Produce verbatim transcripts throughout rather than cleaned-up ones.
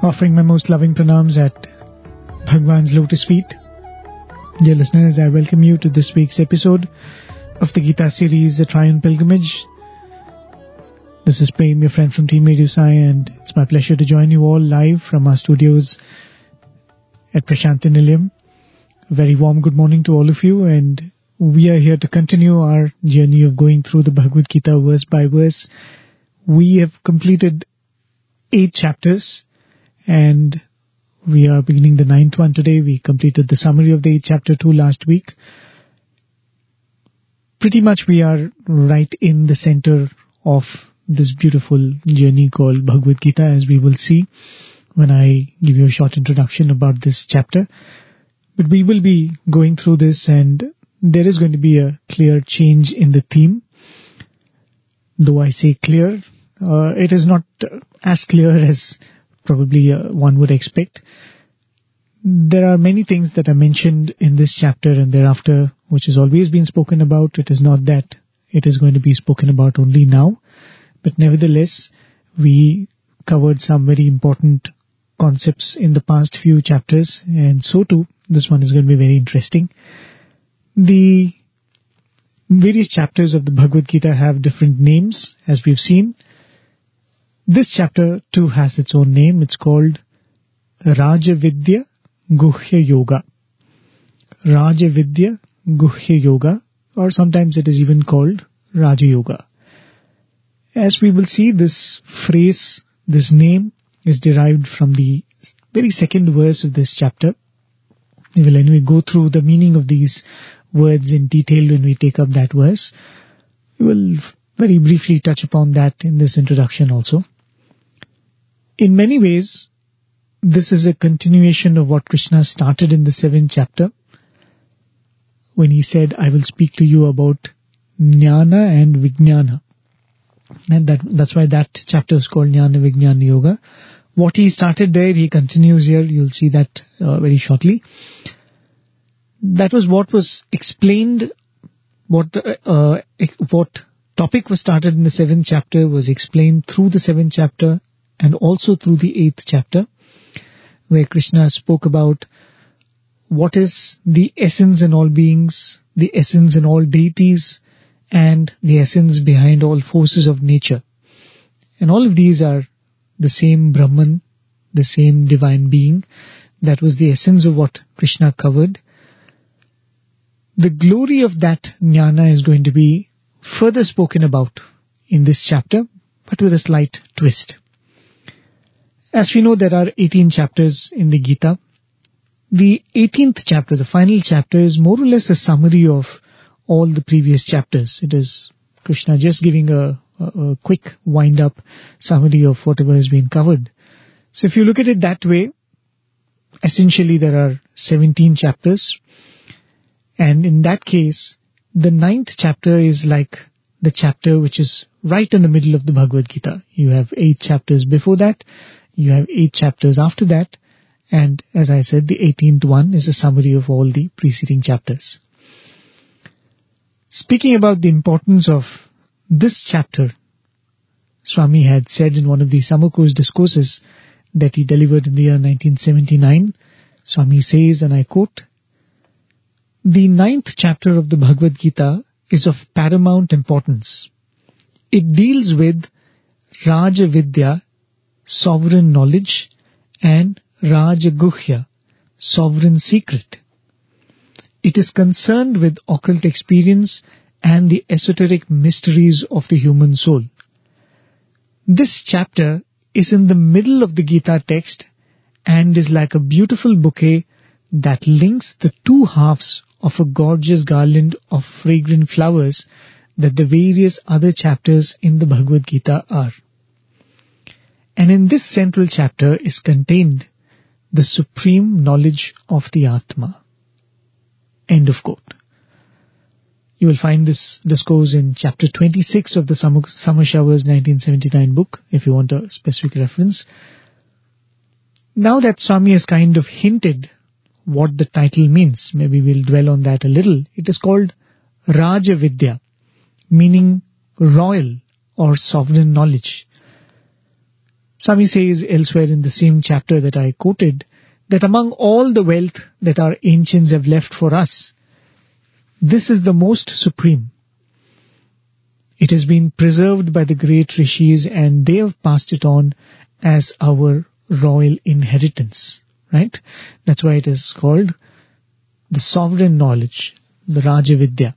offering my most loving pranams at Bhagwan's lotus feet. Dear listeners, I welcome you to this week's episode of the Gita series, A Triune Pilgrimage. This is Prem, your friend from Team Radio Sai, and it's my pleasure to join you all live from our studios at Prashanti Nilayam. A very warm good morning to all of you, and we are here to continue our journey of going through the Bhagavad Gita verse by verse. We have completed eight chapters, and we are beginning the ninth one today. We completed the summary of the eighth chapter two last week. Pretty much we are right in the center of this beautiful journey called Bhagavad Gita, as we will see when I give you a short introduction about this chapter. But we will be going through this, and there is going to be a clear change in the theme. Though I say clear, uh, it is not uh, as clear as probably uh, one would expect. There are many things that are mentioned in this chapter and thereafter which has always been spoken about. It is not that it is going to be spoken about only now, but nevertheless, we covered some very important concepts in the past few chapters, and so too, this one is going to be very interesting. The various chapters of the Bhagavad Gita have different names, as we've seen. This chapter too has its own name. It's called Rajavidya Guhya Yoga. Rajavidya Guhya Yoga, or sometimes it is even called Raja Yoga. As we will see, this phrase, this name, is derived from the very second verse of this chapter. We will anyway go through the meaning of these words in detail when we take up that verse. We will very briefly touch upon that in this introduction also. In many ways, this is a continuation of what Krishna started in the seventh chapter, when he said, I will speak to you about Jnana and Vijnana. And that, that's why that chapter is called Jnana Vijnana Yoga. What he started there, he continues here. You'll see that uh, very shortly. That was what was explained, what uh, what topic was started in the seventh chapter was explained through the seventh chapter and also through the eighth chapter, where Krishna spoke about what is the essence in all beings, the essence in all deities, and the essence behind all forces of nature. And all of these are the same Brahman, the same divine being. That was the essence of what Krishna covered. The glory of that jnana is going to be further spoken about in this chapter, but with a slight twist. As we know, there are eighteen chapters in the Gita. The eighteenth chapter, the final chapter, is more or less a summary of all the previous chapters. It is Krishna just giving a, a, a quick wind-up summary of whatever has been covered. So if you look at it that way, essentially there are seventeen chapters. And in that case, the ninth chapter is like the chapter which is right in the middle of the Bhagavad Gita. You have eight chapters before that, you have eight chapters after that, and as I said, the eighteenth one is a summary of all the preceding chapters. Speaking about the importance of this chapter, Swami had said in one of the summer course discourses that he delivered in the year nineteen seventy-nine, Swami says, and I quote, the ninth chapter of the Bhagavad Gita is of paramount importance. It deals with Raja Vidya, sovereign knowledge, and Raja Guhya, sovereign secret. It is concerned with occult experience and the esoteric mysteries of the human soul. This chapter is in the middle of the Gita text and is like a beautiful bouquet that links the two halves of a gorgeous garland of fragrant flowers that the various other chapters in the Bhagavad Gita are. And in this central chapter is contained the supreme knowledge of the Atma. End of quote. You will find this discourse in chapter twenty-six of the Summer, Summer Showers nineteen seventy-nine book, if you want a specific reference. Now that Swami has kind of hinted what the title means, maybe we'll dwell on that a little. It is called Raja Vidya, meaning royal or sovereign knowledge. Swami says elsewhere in the same chapter that I quoted, that among all the wealth that our ancients have left for us, this is the most supreme. It has been preserved by the great rishis and they have passed it on as our royal inheritance. Right? That's why it is called the sovereign knowledge, the Rajavidya.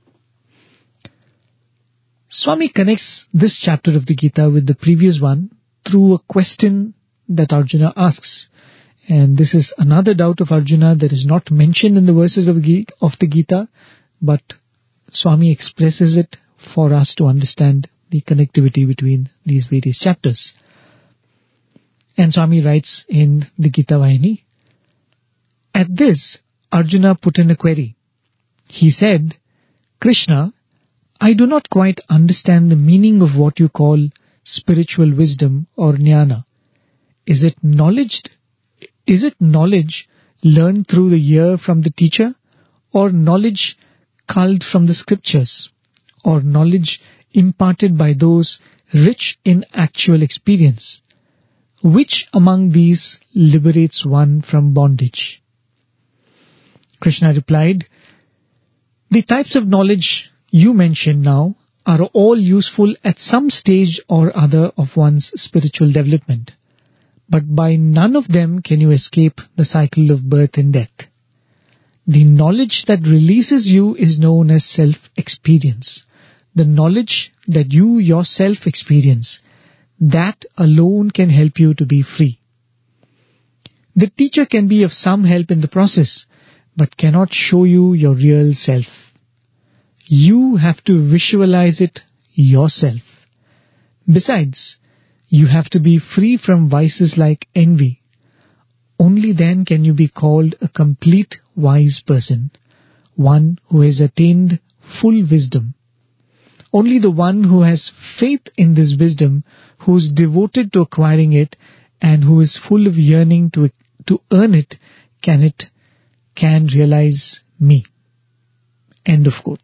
Swami connects this chapter of the Gita with the previous one through a question that Arjuna asks. And this is another doubt of Arjuna that is not mentioned in the verses of the Gita, but Swami expresses it for us to understand the connectivity between these various chapters. And Swami writes in the Gita Vahini, at this, Arjuna put in a query. He said, Krishna, I do not quite understand the meaning of what you call spiritual wisdom or jnana. Is it knowledge? Is it knowledge learned through the ear from the teacher, or knowledge culled from the scriptures, or knowledge imparted by those rich in actual experience? Which among these liberates one from bondage? Krishna replied, the types of knowledge you mention now are all useful at some stage or other of one's spiritual development, but by none of them can you escape the cycle of birth and death. The knowledge that releases you is known as self-experience. The knowledge that you yourself experience, that alone can help you to be free. The teacher can be of some help in the process, but cannot show you your real self. You have to visualize it yourself. Besides, you have to be free from vices like envy. Only then can you be called a complete wise person, one who has attained full wisdom. Only the one who has faith in this wisdom, who is devoted to acquiring it, and who is full of yearning to, to earn it, can it can realize me. End of quote.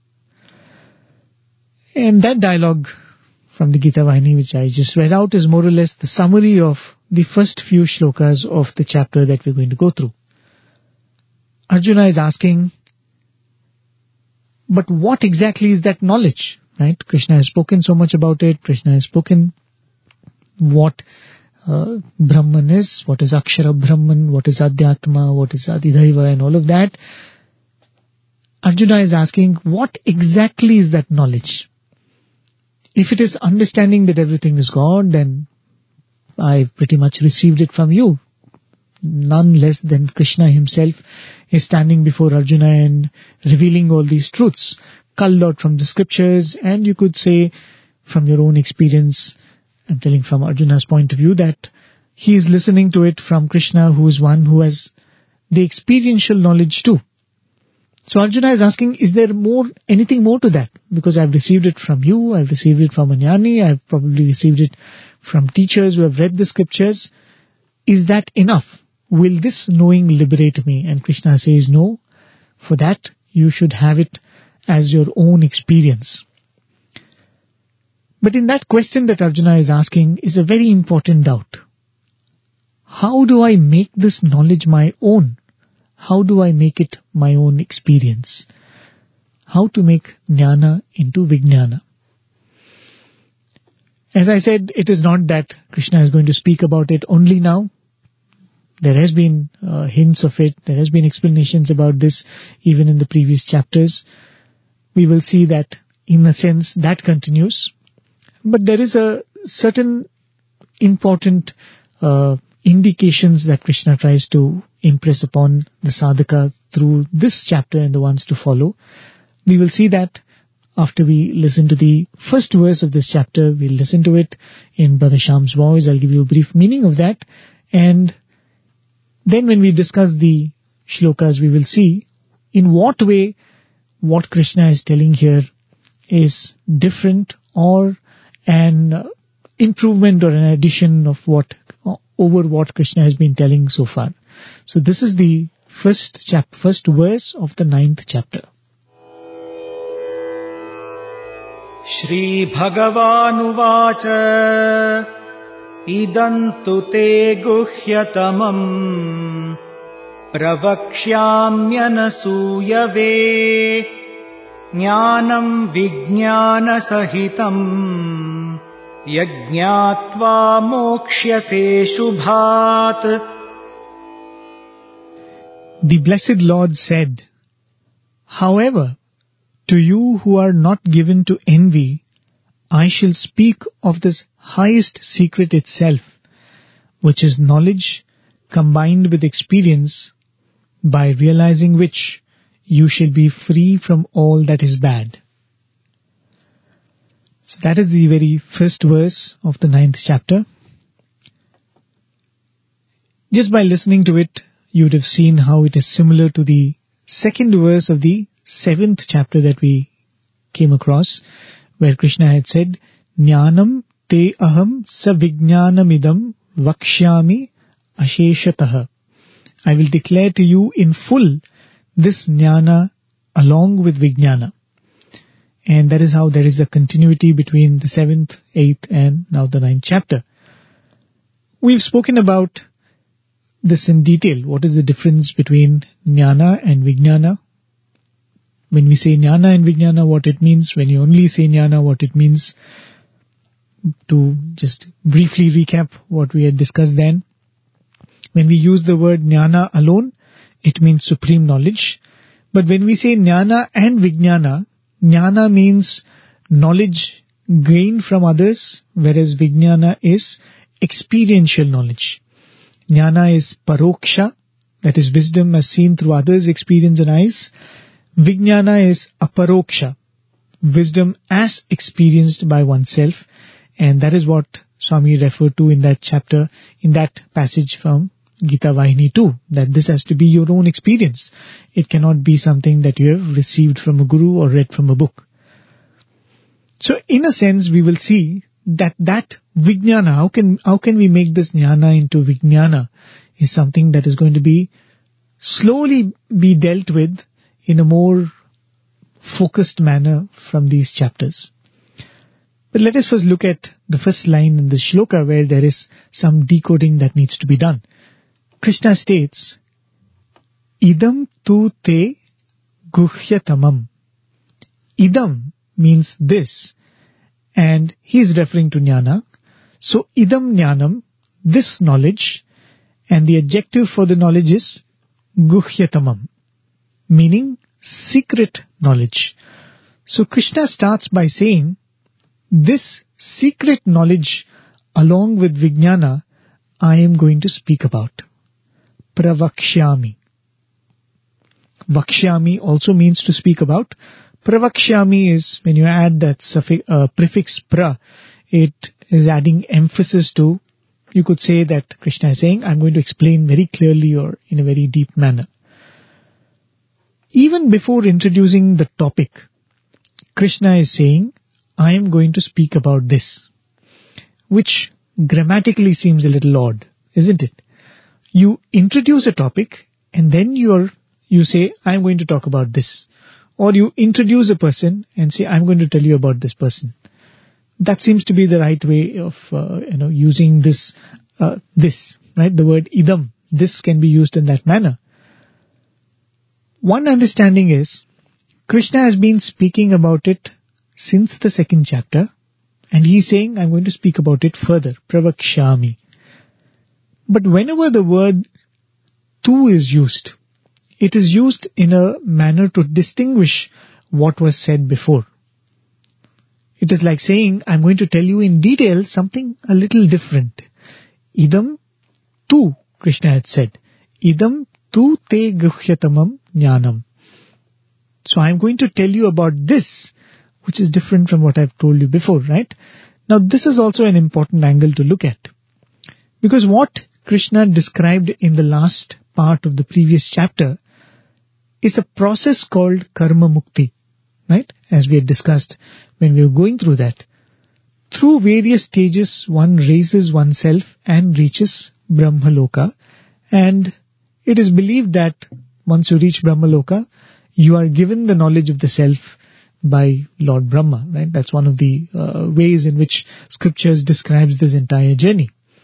And that dialogue from the Gita Vahini, which I just read out, is more or less the summary of the first few shlokas of the chapter that we're going to go through. Arjuna is asking, but what exactly is that knowledge? Right? Krishna has spoken so much about it. Krishna has spoken what uh, Brahman is, what is Akshara Brahman, what is Adhyatma, what is Adidaiva, and all of that. Arjuna is asking, what exactly is that knowledge? If it is understanding that everything is God, then I've pretty much received it from you. None less than Krishna himself is standing before Arjuna and revealing all these truths, culled out from the scriptures, and you could say from your own experience, I'm telling from Arjuna's point of view, that he is listening to it from Krishna, who is one who has the experiential knowledge too. So Arjuna is asking, is there more, anything more to that? Because I've received it from you, I've received it from a jnani, I've probably received it from teachers who have read the scriptures. Is that enough? Will this knowing liberate me? And Krishna says, no. For that, you should have it as your own experience. But in that question that Arjuna is asking is a very important doubt. How do I make this knowledge my own? How do I make it my own experience? How to make jnana into vijnana? As I said, it is not that Krishna is going to speak about it only now. There has been uh, hints of it. There has been explanations about this even in the previous chapters. We will see that in a sense that continues. But there is a certain important uh, indications that Krishna tries to impress upon the sadhaka through this chapter and the ones to follow. We will see that after we listen to the first verse of this chapter. We'll listen to it in Brother Shyam's voice. I'll give you a brief meaning of that. And then when we discuss the shlokas, we will see in what way what Krishna is telling here is different or an uh, improvement or an addition of what uh, over what Krishna has been telling so far. So this is the first chap, first verse of the ninth chapter. Shri Bhagavan Uvacha इदन्तु ते गुह्यतमम् प्रवक्ष्याम्यनसूयवे ज्ञानम् विज्ञानसहितम् यज्ञात्वा मोक्ष्यसे शुभात्. The blessed Lord said, "However, to you who are not given to envy, I shall speak of this highest secret itself, which is knowledge combined with experience, by realizing which you shall be free from all that is bad." So that is the very first verse of the ninth chapter. Just by listening to it, you would have seen how it is similar to the second verse of the seventh chapter that we came across, where Krishna had said, "Jnanam te aham savijnanamidam vakshyami asheshatah." I will declare to you in full this jnana along with vijnana. And that is how there is a continuity between the seventh, eighth and now the ninth chapter. We've spoken about this in detail. What is the difference between jnana and vijnana? When we say jnana and vijnana, what it means. When you only say jnana, what it means. To just briefly recap what we had discussed then. When we use the word jnana alone, it means supreme knowledge. But when we say jnana and vijnana, jnana means knowledge gained from others, whereas vijnana is experiential knowledge. Jnana is paroksha, that is wisdom as seen through others' experience and eyes. Vijnana is aparoksha, wisdom as experienced by oneself. And that is what Swami referred to in that chapter, in that passage from Gita Vahini two, that this has to be your own experience. It cannot be something that you have received from a guru or read from a book. So in a sense, we will see that that vijnana, how can, how can we make this jnana into vijnana, is something that is going to be slowly be dealt with in a more focused manner from these chapters. But let us first look at the first line in the shloka, where there is some decoding that needs to be done. Krishna states, "Idam tu te guhyatamam." Idam means this, and he is referring to jnana. So idam jnanam, this knowledge, and the adjective for the knowledge is guhyatamam, meaning secret knowledge. So Krishna starts by saying, this secret knowledge along with vijnana I am going to speak about. Pravakshyami. Vakshyami also means to speak about. Pravakshyami is, when you add that suffix, uh, prefix pra, it is adding emphasis to, you could say that Krishna is saying, I'm going to explain very clearly or in a very deep manner. Even before introducing the topic, Krishna is saying, I am going to speak about this, which grammatically seems a little odd, isn't it? You introduce a topic and then you're, you say, I'm going to talk about this. Or you introduce a person and say, I'm going to tell you about this person. That seems to be the right way of, uh, you know, using this, uh, this, right? The word idam, this can be used in that manner. One understanding is, Krishna has been speaking about it since the second chapter, and he is saying, I'm going to speak about it further, pravakshyami. But whenever the word tu is used, it is used in a manner to distinguish what was said before. It is like saying, I'm going to tell you in detail something a little different. Idam tu, Krishna had said. Idam tu te guhyatamam jnanam. So I'm going to tell you about this, which is different from what I've told you before, right? Now this is also an important angle to look at. Because what Krishna described in the last part of the previous chapter is a process called karma mukti, right? As we had discussed when we were going through that. Through various stages, one raises oneself and reaches Brahmaloka. And it is believed that once you reach Brahmaloka, you are given the knowledge of the self by Lord Brahma, right? That's one of the uh, ways in which scriptures describes this entire journey.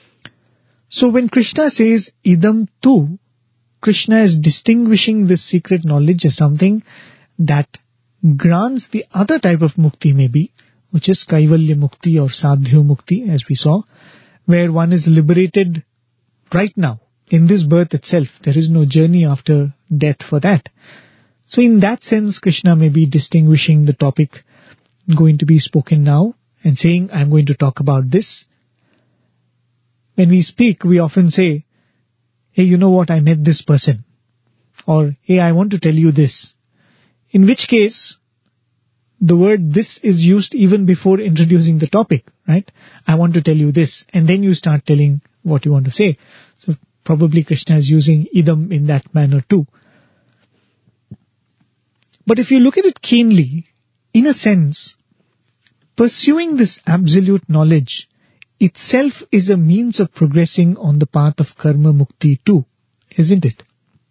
So when Krishna says idam tu, Krishna is distinguishing this secret knowledge as something that grants the other type of mukti maybe, which is Kaivalya Mukti or Sadhya Mukti, as we saw, where one is liberated right now, in this birth itself. There is no journey after death for that. So in that sense, Krishna may be distinguishing the topic going to be spoken now and saying, I'm going to talk about this. When we speak, we often say, hey, you know what, I met this person. Or, hey, I want to tell you this. In which case, the word this is used even before introducing the topic, right? I want to tell you this. And then you start telling what you want to say. So probably Krishna is using idam in that manner too. But if you look at it keenly, in a sense, pursuing this absolute knowledge itself is a means of progressing on the path of karma mukti too, isn't it?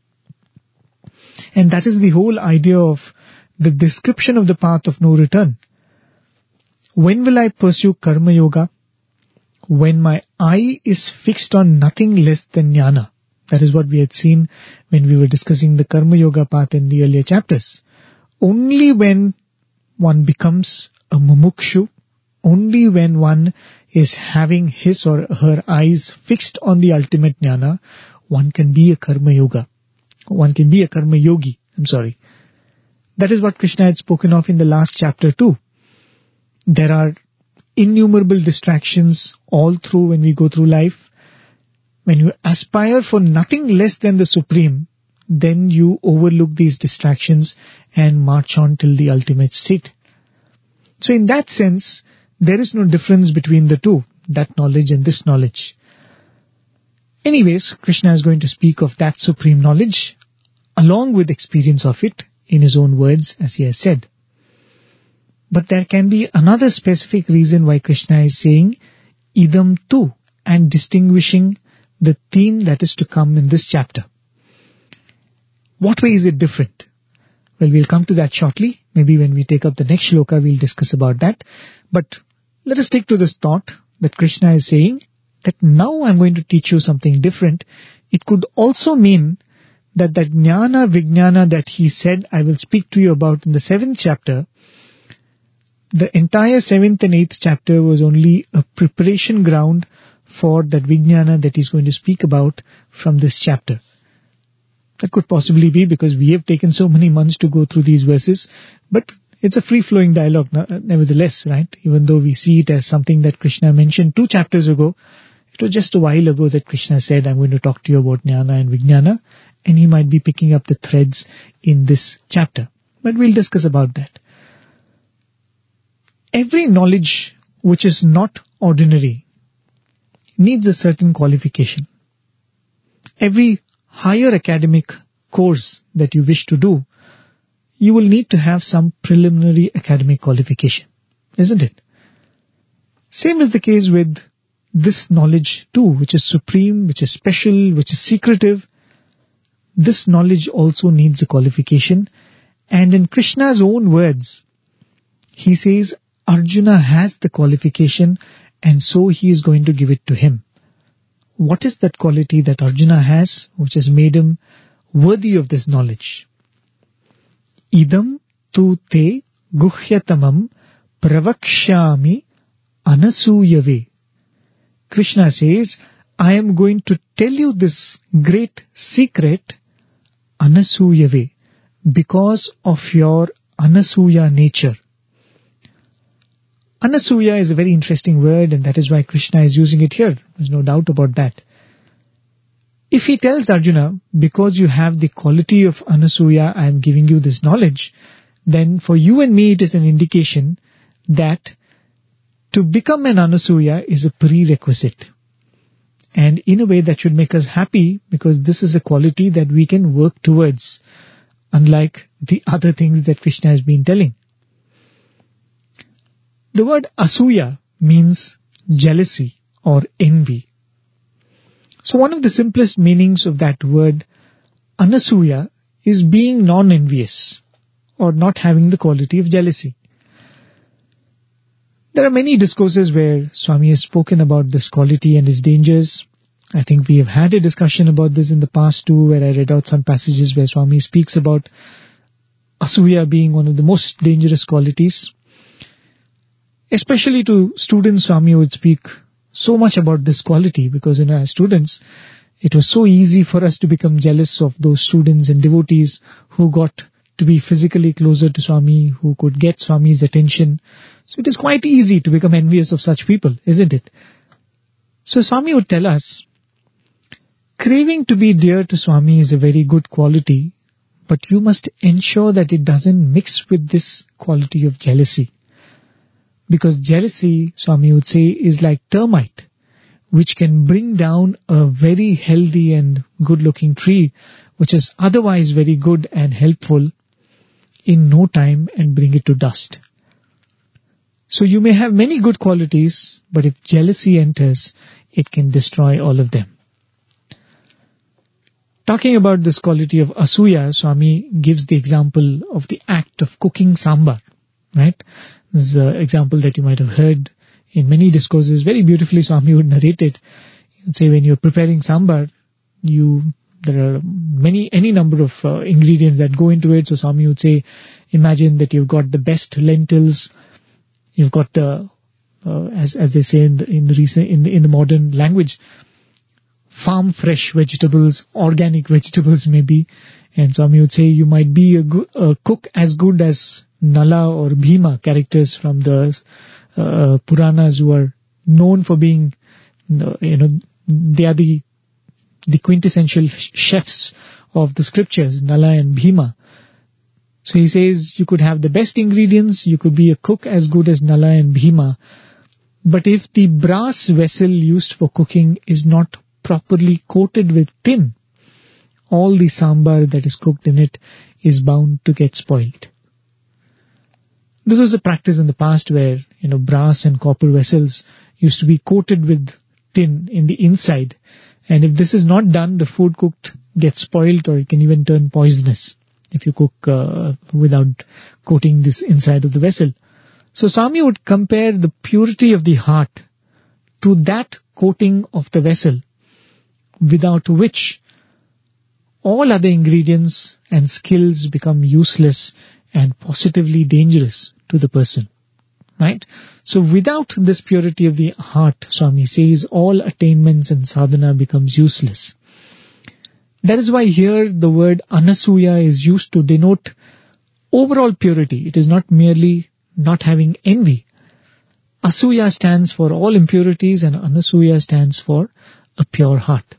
And that is the whole idea of the description of the path of no return. When will I pursue karma yoga? When my eye is fixed on nothing less than jnana. That is what we had seen when we were discussing the karma yoga path in the earlier chapters. Only when one becomes a mumukshu, only when one is having his or her eyes fixed on the ultimate jnana, one can be a karma yoga. One can be a karma yogi. I'm sorry. That is what Krishna had spoken of in the last chapter too. There are innumerable distractions all through when we go through life. When you aspire for nothing less than the Supreme, then you overlook these distractions and march on till the ultimate state. So in that sense, there is no difference between the two, that knowledge and this knowledge. Anyways, Krishna is going to speak of that supreme knowledge along with experience of it in his own words, as he has said. But there can be another specific reason why Krishna is saying idam tu and distinguishing the theme that is to come in this chapter. What way is it different? Well, we'll come to that shortly. Maybe when we take up the next shloka, we'll discuss about that. But let us stick to this thought that Krishna is saying that now I'm going to teach you something different. It could also mean that that jnana vijnana that he said I will speak to you about in the seventh chapter, the entire seventh and eighth chapter was only a preparation ground for that vijnana that he's going to speak about from this chapter. That could possibly be because we have taken so many months to go through these verses, but it's a free-flowing dialogue nevertheless, right? Even though we see it as something that Krishna mentioned two chapters ago, it was just a while ago that Krishna said, I'm going to talk to you about jnana and vijnana, and he might be picking up the threads in this chapter. But we'll discuss about that. Every knowledge which is not ordinary needs a certain qualification. Every higher academic course that you wish to do, you will need to have some preliminary academic qualification, isn't it? Same is the case with this knowledge too, which is supreme, which is special, which is secretive. This knowledge also needs a qualification. And in Krishna's own words, he says Arjuna has the qualification and so he is going to give it to him. What is that quality that Arjuna has which has made him worthy of this knowledge? Idam tu te guhyatamam pravakshyami anasuyave. Krishna says, I am going to tell you this great secret anasuyave because of your anasuya nature. Anasuya is a very interesting word and that is why Krishna is using it here. There's no doubt about that. If he tells Arjuna, because you have the quality of Anasuya, I am giving you this knowledge, then for you and me it is an indication that to become an Anasuya is a prerequisite. And in a way that should make us happy because this is a quality that we can work towards, unlike the other things that Krishna has been telling. The word Asuya means jealousy or envy. So one of the simplest meanings of that word, Anasuya, is being non-envious or not having the quality of jealousy. There are many discourses where Swami has spoken about this quality and its dangers. I think we have had a discussion about this in the past too, where I read out some passages where Swami speaks about Asuya being one of the most dangerous qualities. Especially to students, Swami would speak so much about this quality because, you know, as students, it was so easy for us to become jealous of those students and devotees who got to be physically closer to Swami, who could get Swami's attention. So it is quite easy to become envious of such people, isn't it? So Swami would tell us, craving to be dear to Swami is a very good quality, but you must ensure that it doesn't mix with this quality of jealousy. Because jealousy, Swami would say, is like termite, which can bring down a very healthy and good-looking tree, which is otherwise very good and helpful, in no time and bring it to dust. So you may have many good qualities, but if jealousy enters, it can destroy all of them. Talking about this quality of Asuya, Swami gives the example of the act of cooking sambar, right? This is an example that you might have heard in many discourses. Very beautifully Swami would narrate it. He would say when you're preparing sambar, you there are many, any number of uh, ingredients that go into it. So Swami would say, imagine that you've got the best lentils, you've got the, uh, as as they say in the in the recent in the, in the modern language, farm fresh vegetables, organic vegetables maybe. And Swami would say you might be a, go- a cook as good as Nala or Bhima, characters from the uh, Puranas who are known for being, you know, they are the the quintessential chefs of the scriptures, Nala and Bhima. So he says you could have the best ingredients, you could be a cook as good as Nala and Bhima, but if the brass vessel used for cooking is not properly coated with tin, all the sambar that is cooked in it is bound to get spoiled. This was a practice in the past where, you know, brass and copper vessels used to be coated with tin in the inside. And if this is not done, the food cooked gets spoiled, or it can even turn poisonous if you cook uh, without coating this inside of the vessel. So Swami would compare the purity of the heart to that coating of the vessel, without which all other ingredients and skills become useless and positively dangerous to the person. Right? So without this purity of the heart, Swami says, all attainments and sadhana becomes useless. That is why here the word anasuya is used to denote overall purity. It is not merely not having envy. Asuya stands for all impurities and anasuya stands for a pure heart.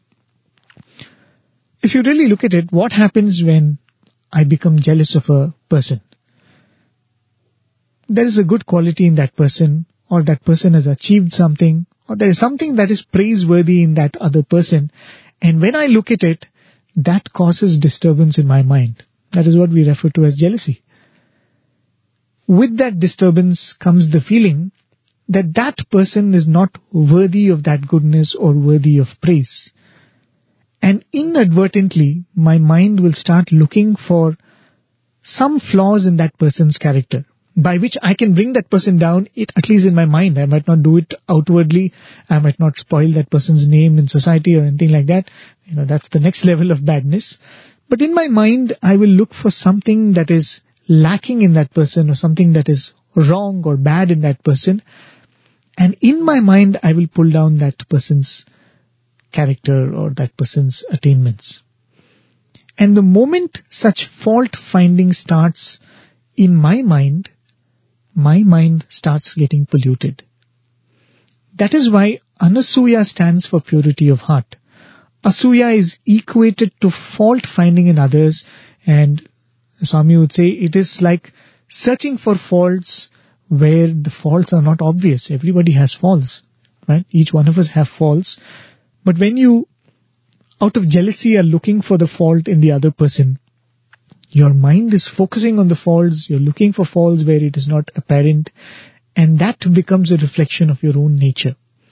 If you really look at it, what happens when I become jealous of a person? There is a good quality in that person, or that person has achieved something, or there is something that is praiseworthy in that other person. And when I look at it, that causes disturbance in my mind. That is what we refer to as jealousy. With that disturbance comes the feeling that that person is not worthy of that goodness or worthy of praise. And inadvertently, my mind will start looking for some flaws in that person's character, by which I can bring that person down, it, at least in my mind. I might not do it outwardly. I might not spoil that person's name in society or anything like that. You know, that's the next level of badness. But in my mind, I will look for something that is lacking in that person, or something that is wrong or bad in that person. And in my mind, I will pull down that person's character or that person's attainments. And the moment such fault finding starts in my mind, my mind starts getting polluted. That is why anasuya stands for purity of heart. Asuya is equated to fault finding in others, and Swami would say it is like searching for faults where the faults are not obvious. Everybody has faults, right? Each one of us have faults. But when you, out of jealousy, are looking for the fault in the other person, your mind is focusing on the faults, you're looking for faults where it is not apparent, and that becomes a reflection of your own nature.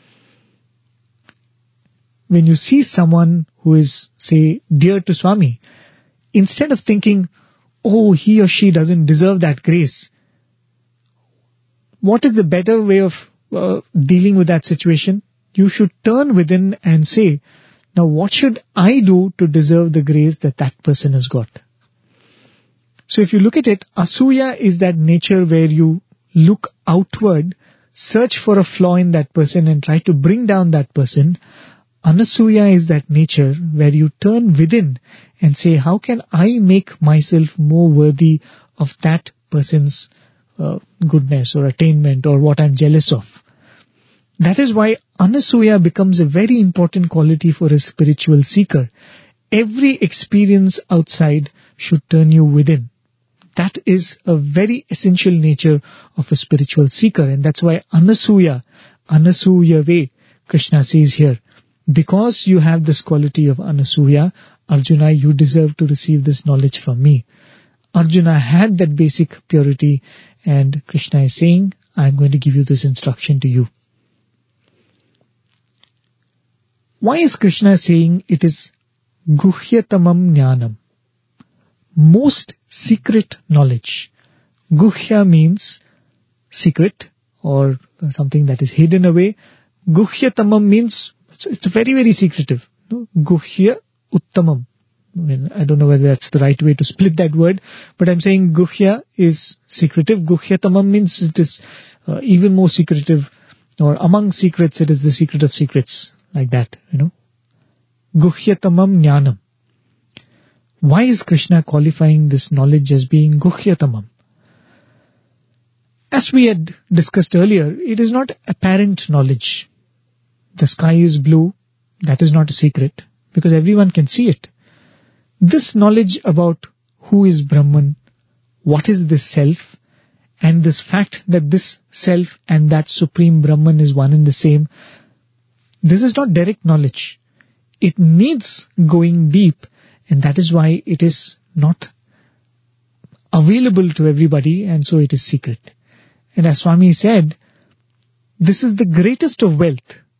When you see someone who is, say, dear to Swami, instead of thinking, oh, he or she doesn't deserve that grace, what is the better way of uh, dealing with that situation? You should turn within and say, Now what should I do to deserve the grace that that person has got? So if you look at it, Asuya is that nature where you look outward, search for a flaw in that person and try to bring down that person. Anasuya is that nature where you turn within and say, how can I make myself more worthy of that person's uh, goodness or attainment or what I'm jealous of? That is why Anasuya becomes a very important quality for a spiritual seeker. Every experience outside should turn you within. That is a very essential nature of a spiritual seeker, and that's why Anasuya, Anasuyave, Krishna says here, because you have this quality of Anasuya, Arjuna, you deserve to receive this knowledge from me. Arjuna had that basic purity, and Krishna is saying, I'm going to give you this instruction to you. Why is Krishna saying it is Guhyatamam Jnanam? Most secret knowledge. Guhya means secret or something that is hidden away. Guhyatamam means it's, it's very, very secretive. No? Guhya Uttamam. I mean, I don't know whether that's the right way to split that word, but I'm saying Guhya is secretive. Guhyatamam means it is uh, even more secretive, or among secrets it is the secret of secrets, like that, you know. Guhyatamam Jnanam. Why is Krishna qualifying this knowledge as being Guhyatamam? As we had discussed earlier, it is not apparent knowledge. The sky is blue, that is not a secret, because everyone can see it. This knowledge about who is Brahman, what is this self, and this fact that this self and that supreme Brahman is one and the same, this is not direct knowledge. It needs going deep, and that is why it is not available to everybody, and so it is secret. And as Swami said, this is the greatest of wealth.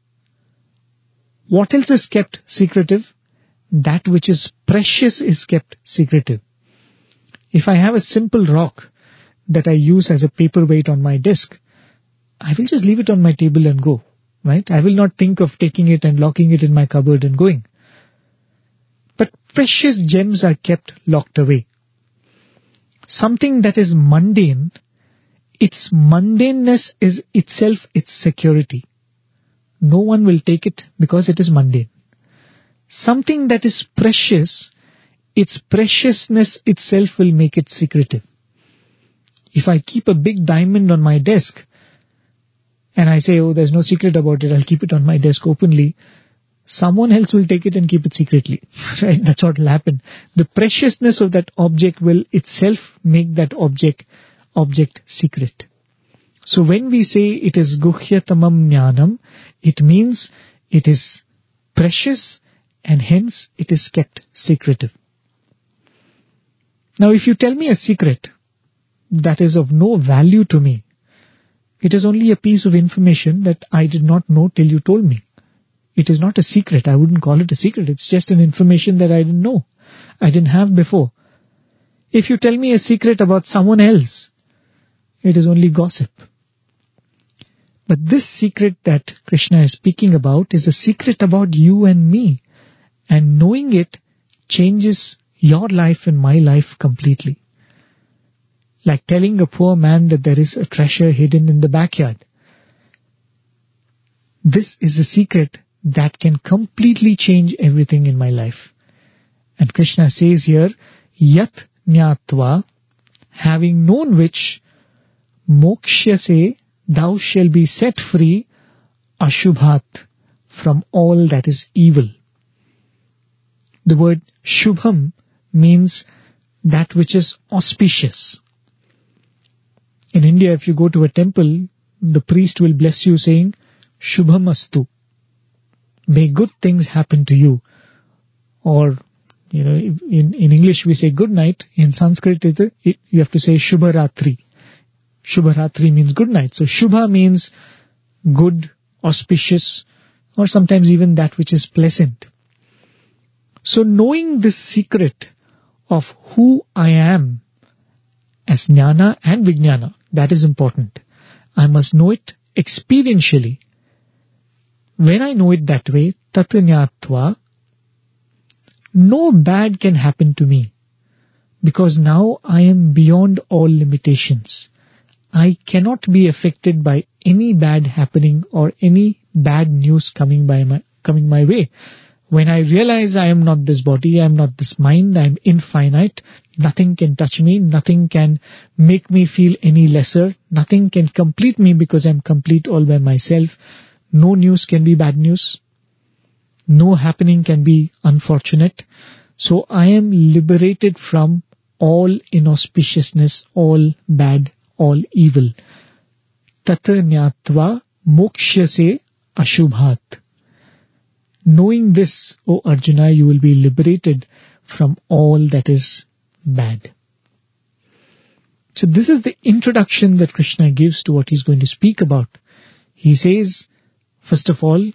What else is kept secretive? That which is precious is kept secretive. If I have a simple rock that I use as a paperweight on my desk, I will just leave it on my table and go, right? I will not think of taking it and locking it in my cupboard and going. But precious gems are kept locked away. Something that is mundane, its mundaneness is itself its security. No one will take it because it is mundane. Something that is precious, its preciousness itself will make it secretive. If I keep a big diamond on my desk, and I say, oh, there's no secret about it, I'll keep it on my desk openly, someone else will take it and keep it secretly. Right? That's what will happen. The preciousness of that object will itself make that object object secret. So when we say it is Guhyatamam Jnanam, it means it is precious and hence it is kept secretive. Now if you tell me a secret that is of no value to me, it is only a piece of information that I did not know till you told me. It is not a secret. I wouldn't call it a secret. It's just an information that I didn't know. I didn't have before. If you tell me a secret about someone else, it is only gossip. But this secret that Krishna is speaking about is a secret about you and me. And knowing it changes your life and my life completely. Like telling a poor man that there is a treasure hidden in the backyard. This is a secret that can completely change everything in my life. And Krishna says here, Yat Jnatva, having known which, Mokshyase, thou shall be set free, Ashubhat, from all that is evil. The word Shubham means that which is auspicious. In India, if you go to a temple, the priest will bless you saying, Shubhamastu. May good things happen to you. Or, you know, in, in English we say good night. In Sanskrit, it, it, you have to say Shubharatri. Shubharatri means good night. So Shubha means good, auspicious, or sometimes even that which is pleasant. So knowing this secret of who I am as Jnana and Vijnana, that is important. I must know it experientially. When I know it that way, Tat Jnatva, no bad can happen to me, because now I am beyond all limitations. I cannot be affected by any bad happening or any bad news coming by my coming my way. When I realize I am not this body, I am not this mind, I am infinite, nothing can touch me, nothing can make me feel any lesser, nothing can complete me because I am complete all by myself. No news can be bad news. No happening can be unfortunate. So I am liberated from all inauspiciousness, all bad, all evil. Tata nyatva mokshyase ashubhat. Knowing this, O Arjuna, you will be liberated from all that is bad. So this is the introduction that Krishna gives to what he's going to speak about. He says, first of all,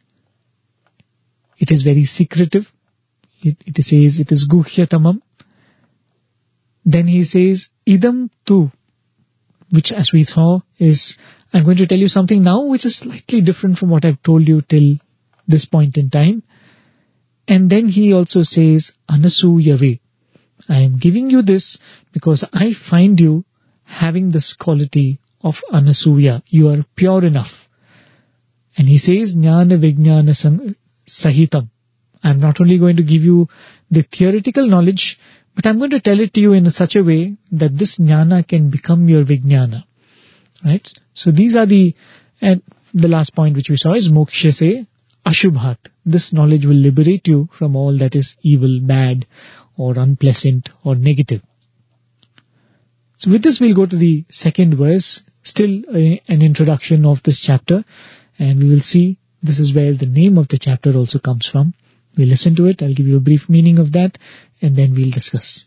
it is very secretive. It, it says it is guhyatamam. Then he says, idam tu, which as we saw is, I'm going to tell you something now which is slightly different from what I've told you till this point in time. And then he also says, anasuyave. I am giving you this because I find you having this quality of anasuya. You are pure enough. And he says, jnana vijnana sahitam. I am not only going to give you the theoretical knowledge, but I am going to tell it to you in such a way that this jnana can become your vijnana. Right? So these are the, and the last point which we saw is mokshase ashubhat. This knowledge will liberate you from all that is evil, bad, or unpleasant, or negative. So with this we'll go to the second verse, still a, an introduction of this chapter, and we will see this is where the name of the chapter also comes from. We'll listen to it, I'll give you a brief meaning of that, and then we'll discuss.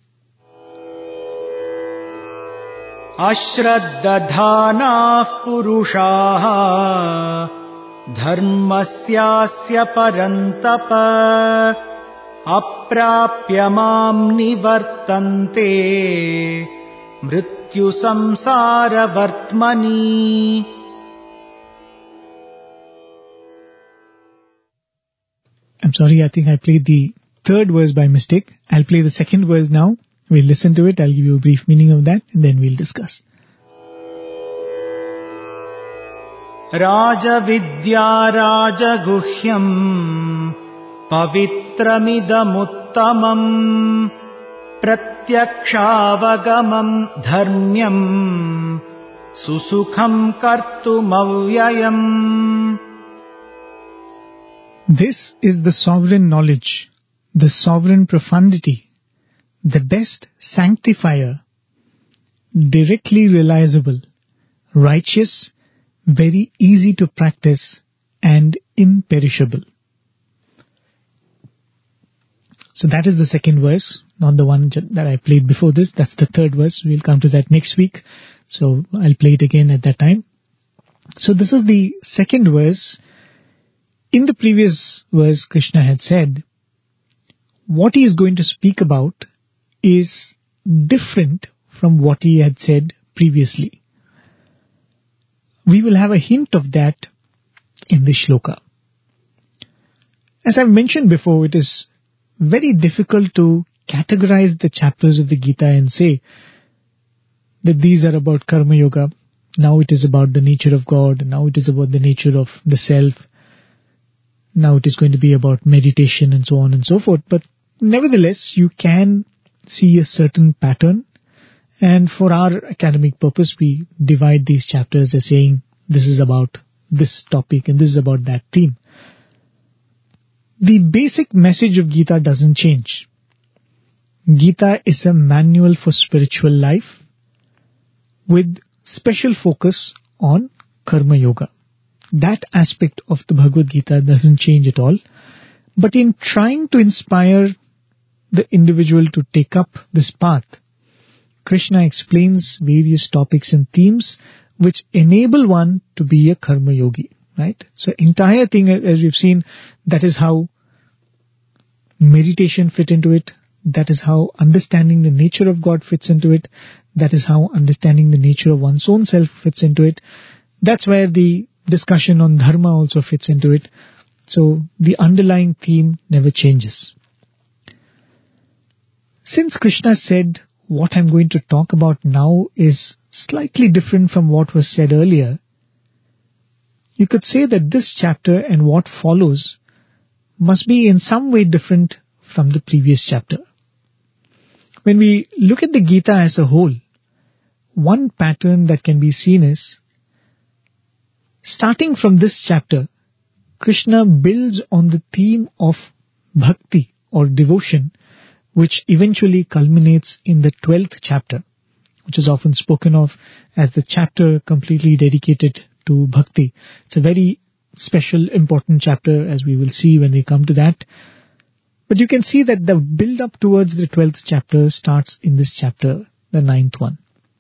Ashraddadhanah purushaha dharmasyasya parantapa aprapya mam nivartante mrityu samsara vartmani. I'm sorry, I think I played the third verse by mistake. I'll play the second verse now. We'll listen to it. I'll give you a brief meaning of that, and then we'll discuss. Raja Vidya Raja Guhyam Pavitramidamuttamam Pratyakshaavagamam Dharmyam Susukham Kartumavyayam. This is the sovereign knowledge, the sovereign profundity, the best sanctifier, directly realizable, righteous, very easy to practice, and imperishable. So that is the second verse, not the one that I played before this. That's the third verse. We'll come to that next week. So I'll play it again at that time. So this is the second verse. In the previous verse, Krishna had said, what he is going to speak about is different from what he had said previously. We will have a hint of that in the shloka. As I've mentioned before, it is very difficult to categorize the chapters of the Gita and say that these are about karma yoga, now it is about the nature of God, now it is about the nature of the self, now it is going to be about meditation and so on and so forth. But nevertheless, you can see a certain pattern. And for our academic purpose, we divide these chapters as saying, this is about this topic and this is about that theme. The basic message of Gita doesn't change. Gita is a manual for spiritual life with special focus on karma yoga. That aspect of the Bhagavad Gita doesn't change at all. But in trying to inspire the individual to take up this path, Krishna explains various topics and themes which enable one to be a karma yogi, right? So entire thing, as we've seen, that is how meditation fit into it. That is how understanding the nature of God fits into it. That is how understanding the nature of one's own self fits into it. That's where the discussion on dharma also fits into it. So the underlying theme never changes. Since Krishna said what I'm going to talk about now is slightly different from what was said earlier, you could say that this chapter and what follows must be in some way different from the previous chapter. When we look at the Gita as a whole, one pattern that can be seen is, starting from this chapter, Krishna builds on the theme of bhakti or devotion, which eventually culminates in the twelfth chapter, which is often spoken of as the chapter completely dedicated to bhakti. It's a very special, important chapter, as we will see when we come to that. But you can see that the build-up towards the twelfth chapter starts in this chapter, the ninth one.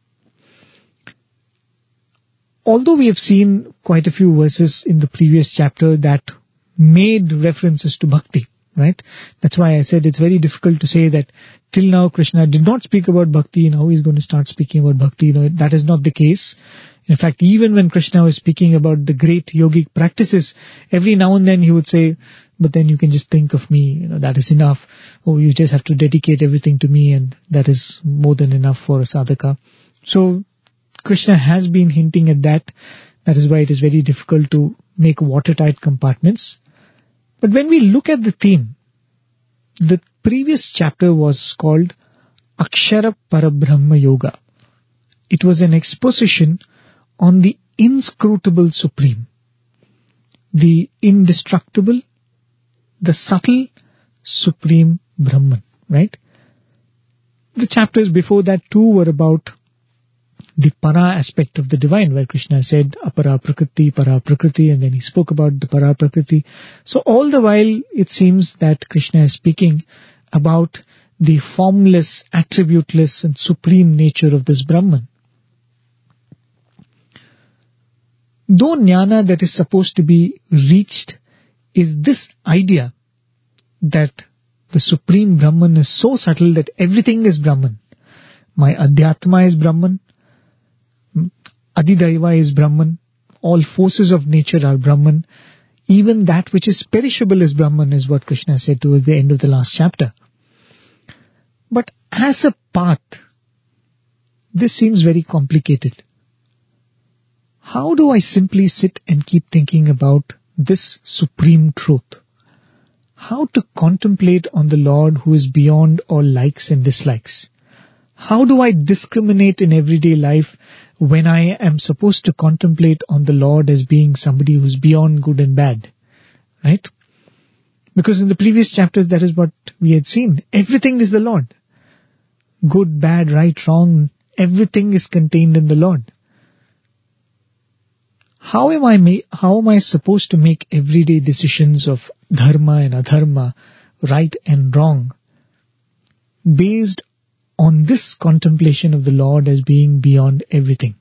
Although we have seen quite a few verses in the previous chapter that made references to bhakti, right? That's why I said it's very difficult to say that till now Krishna did not speak about bhakti, now he's going to start speaking about bhakti. You know, that is not the case. In fact, even when Krishna was speaking about the great yogic practices, every now and then he would say, but then you can just think of me, you know, that is enough. Oh, you just have to dedicate everything to me, and that is more than enough for a sadhaka. So Krishna has been hinting at that. That is why it is very difficult to make watertight compartments. But when we look at the theme, the previous chapter was called Akshara Parabrahma Yoga. It was an exposition on the inscrutable Supreme, the indestructible, the subtle Supreme Brahman, right? The chapters before that too were about the para aspect of the divine, where Krishna said apara prakriti, para prakriti, and then he spoke about the para prakriti. So all the while it seems that Krishna is speaking about the formless, attributeless and supreme nature of this Brahman. Though jnana that is supposed to be reached is this idea that the supreme Brahman is so subtle that everything is Brahman. My Adhyatma is Brahman. Adidaiva is Brahman. All forces of nature are Brahman. Even that which is perishable is Brahman, is what Krishna said towards the end of the last chapter. But as a path, this seems very complicated. How do I simply sit and keep thinking about this supreme truth? How to contemplate on the Lord who is beyond all likes and dislikes? How do I discriminate in everyday life when I am supposed to contemplate on the Lord as being somebody who is beyond good and bad? Right? Because in the previous chapters, that is what we had seen. Everything is the Lord. Good, bad, right, wrong, everything is contained in the Lord. How am I ma- how am I supposed to make everyday decisions of dharma and adharma, right and wrong, based on this contemplation of the Lord as being beyond everything?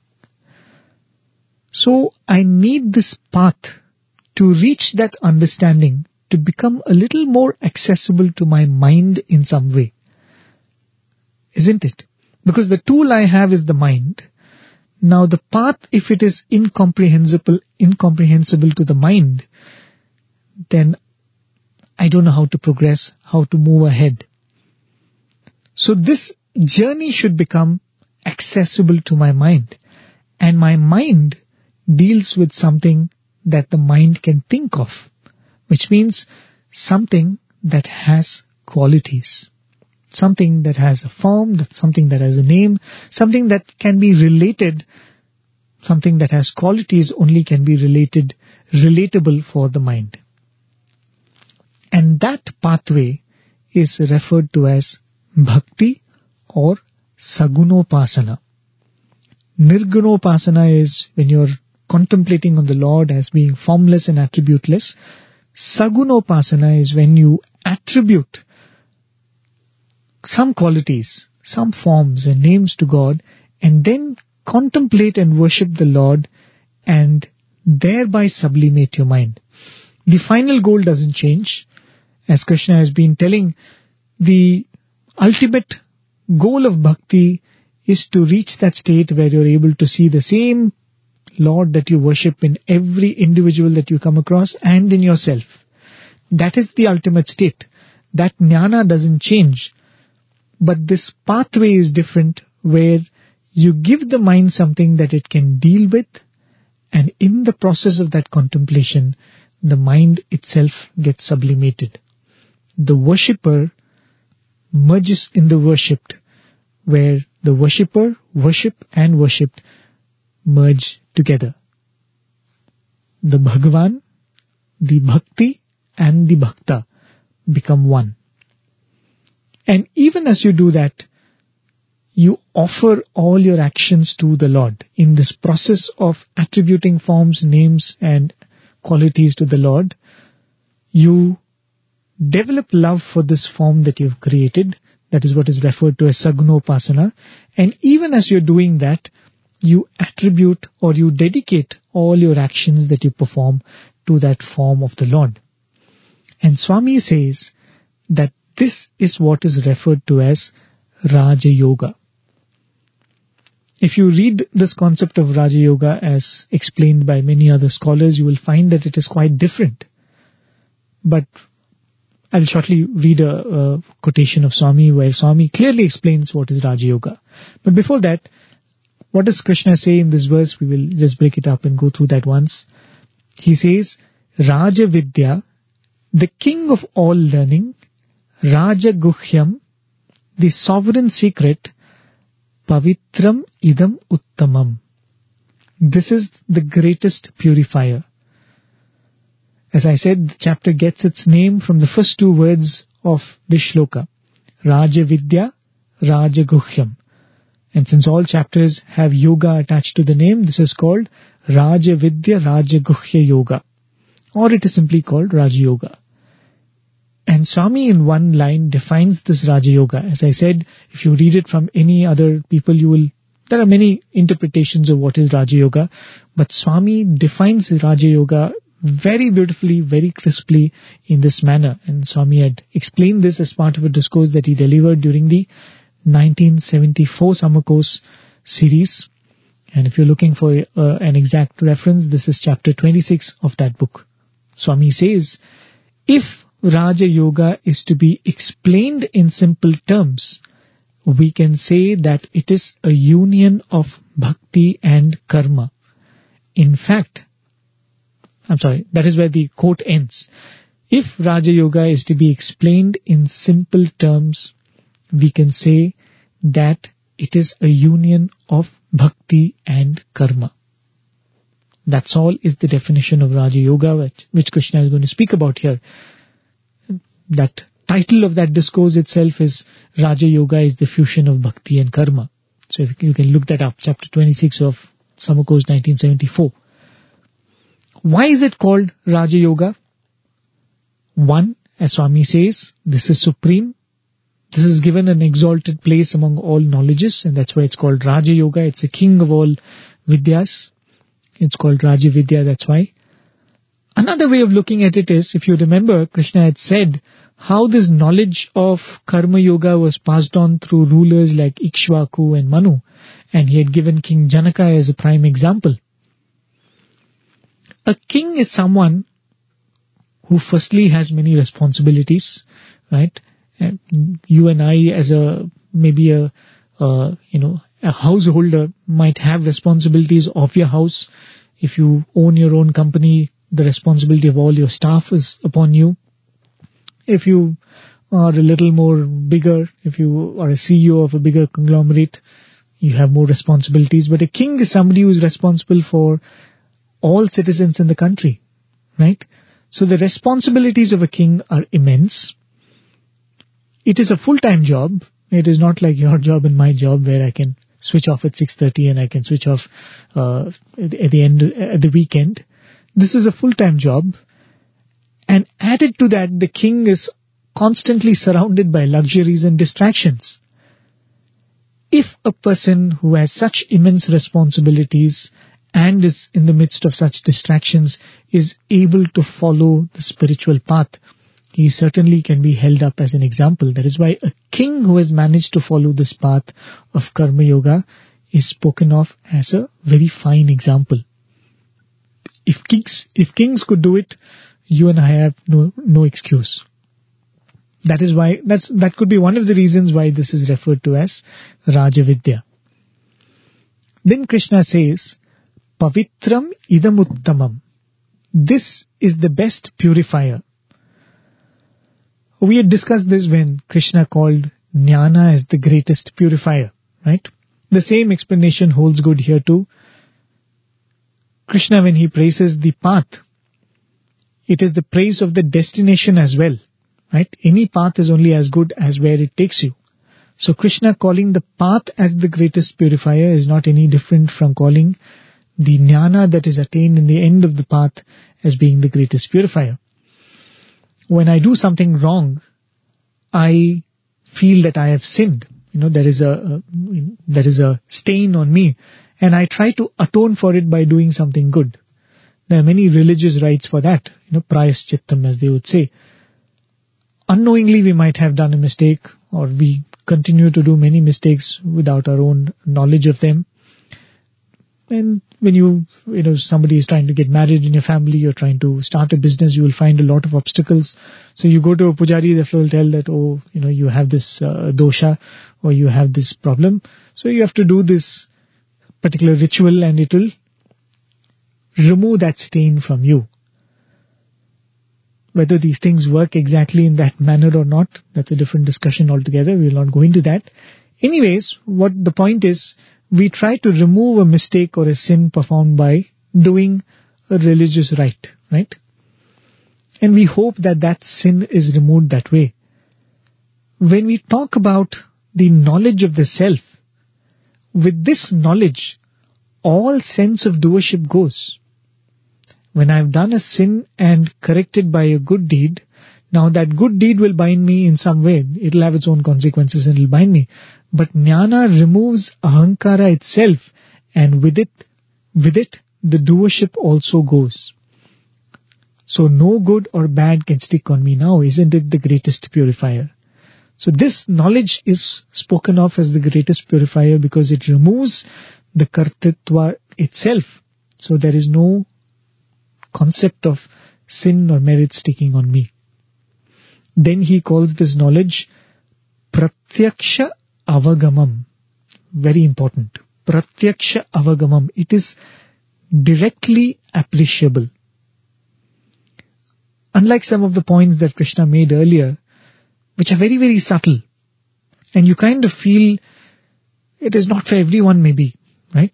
So I need this path to reach that understanding, to become a little more accessible to my mind in some way. Isn't it? Because the tool I have is the mind. Now the path, if it is incomprehensible, incomprehensible to the mind, then I don't know how to progress, how to move ahead. So this journey should become accessible to my mind. And my mind deals with something that the mind can think of, which means something that has qualities. Something that has a form, that something that has a name, something that can be related, something that has qualities only can be related, relatable for the mind. And that pathway is referred to as bhakti or sagunopasana. Nirgunopasana is when you're contemplating on the Lord as being formless and attributeless. Sagunopasana is when you attribute some qualities, some forms and names to God, and then contemplate and worship the Lord and thereby sublimate your mind. The final goal doesn't change. As Krishna has been telling, the ultimate goal of bhakti is to reach that state where you're able to see the same Lord that you worship in every individual that you come across and in yourself. That is the ultimate state. That jnana doesn't change. But this pathway is different, where you give the mind something that it can deal with, and in the process of that contemplation, the mind itself gets sublimated. The worshipper merges in the worshipped, where the worshipper, worship and worshipped merge together. The Bhagavan, the Bhakti and the Bhakta become one. And even as you do that, you offer all your actions to the Lord. In this process of attributing forms, names and qualities to the Lord, you develop love for this form that you've created. That is what is referred to as Sagunopasana. And even as you're doing that, you attribute or you dedicate all your actions that you perform to that form of the Lord. And Swami says that this is what is referred to as Raja Yoga. If you read this concept of Raja Yoga as explained by many other scholars, you will find that it is quite different. But I'll shortly read a, a quotation of Swami where Swami clearly explains what is Raja Yoga. But before that, what does Krishna say in this verse? We will just break it up and go through that once. He says, Raja Vidya, the king of all learning, Raja Guhyam, the sovereign secret, Pavitram idam uttamam. This is the greatest purifier. As I said, the chapter gets its name from the first two words of this shloka, Raja Vidya, Raja Guhyam. And since all chapters have yoga attached to the name, this is called Raja Vidya Raja Guhya Yoga. Or it is simply called Raja Yoga. And Swami in one line defines this Raja Yoga. As I said, if you read it from any other people, you will, there are many interpretations of what is Raja Yoga. But Swami defines Raja Yoga very beautifully, very crisply in this manner. And Swami had explained this as part of a discourse that he delivered during the nineteen seventy-four Summer Course series. And if you're looking for uh, an exact reference, this is chapter twenty-six of that book. Swami says, if Raja Yoga is to be explained in simple terms, we can say that it is a union of bhakti and karma. In fact, I'm sorry, that is where the quote ends. If Raja Yoga is to be explained in simple terms, we can say that it is a union of bhakti and karma. That's all is the definition of Raja Yoga, which, which Krishna is going to speak about here. That title of that discourse itself is Raja Yoga is the fusion of bhakti and karma. So if you can look that up, chapter twenty-six of Summer Course nineteen seventy-four. Why is it called Raja Yoga? One, as Swami says, this is supreme. This is given an exalted place among all knowledges, and that's why it's called Raja Yoga. It's a king of all vidyas. It's called Raja Vidya, that's why. Another way of looking at it is, if you remember, Krishna had said how this knowledge of Karma Yoga was passed on through rulers like Ikshvaku and Manu, and he had given King Janaka as a prime example. A king is someone who firstly has many responsibilities, right? And you and I, as a maybe a uh, you know a householder, might have responsibilities of your house. If you own your own company, the responsibility of all your staff is upon you. If you are a little more bigger, if you are a C E O of a bigger conglomerate, you have more responsibilities. But a king is somebody who is responsible for all citizens in the country, right? So the responsibilities of a king are immense. It is a full-time job. It is not like your job and my job where I can switch off at six thirty and I can switch off uh, at the end, at the weekend. This is a full-time job. And added to that, the king is constantly surrounded by luxuries and distractions. If a person who has such immense responsibilities and is in the midst of such distractions is able to follow the spiritual path, he certainly can be held up as an example. That is why a king who has managed to follow this path of Karma Yoga is spoken of as a very fine example. If kings, if kings could do it, you and I have no, no excuse. That is why, that's, that could be one of the reasons why this is referred to as Rajavidya. Then Krishna says, Pavitram idamuttamam. This is the best purifier. We had discussed this when Krishna called Jnana as the greatest purifier, right? The same explanation holds good here too. Krishna, when he praises the path, it is the praise of the destination as well, right? Any path is only as good as where it takes you. So Krishna calling the path as the greatest purifier is not any different from calling the jnana that is attained in the end of the path as being the greatest purifier. When I do something wrong, I feel that I have sinned. You know, there is a, a there is a stain on me, and I try to atone for it by doing something good. There are many religious rites for that, you know, prayaschittam as they would say. Unknowingly we might have done a mistake, or we continue to do many mistakes without our own knowledge of them. And when you, you know, somebody is trying to get married in your family, you're trying to start a business, you will find a lot of obstacles. So you go to a pujari, the flow will tell that, oh, you know, you have this uh, dosha, or you have this problem. So you have to do this particular ritual, and it will remove that stain from you. Whether these things work exactly in that manner or not, that's a different discussion altogether. We will not go into that. Anyways, what the point is, we try to remove a mistake or a sin performed by doing a religious rite, right? And we hope that that sin is removed that way. When we talk about the knowledge of the self, with this knowledge, all sense of doership goes. When I've done a sin and corrected by a good deed, now that good deed will bind me in some way. It'll have its own consequences and it'll bind me. But jnana removes ahankara itself, and with it, with it, the doership also goes. So no good or bad can stick on me now. Isn't it the greatest purifier? So this knowledge is spoken of as the greatest purifier because it removes the kartritva itself. So there is no concept of sin or merit sticking on me. Then he calls this knowledge pratyaksha avagamam. Very important. Pratyaksha avagamam. It is directly appreciable. Unlike some of the points that Krishna made earlier, which are very, very subtle, and you kind of feel it is not for everyone maybe, right?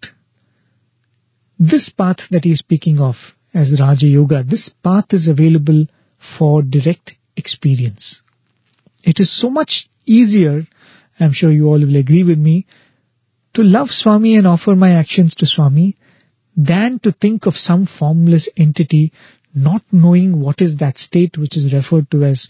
This path that he is speaking of as Raja Yoga, this path is available for direct experience. It is so much easier, I'm sure you all will agree with me, to love Swami and offer my actions to Swami than to think of some formless entity not knowing what is that state which is referred to as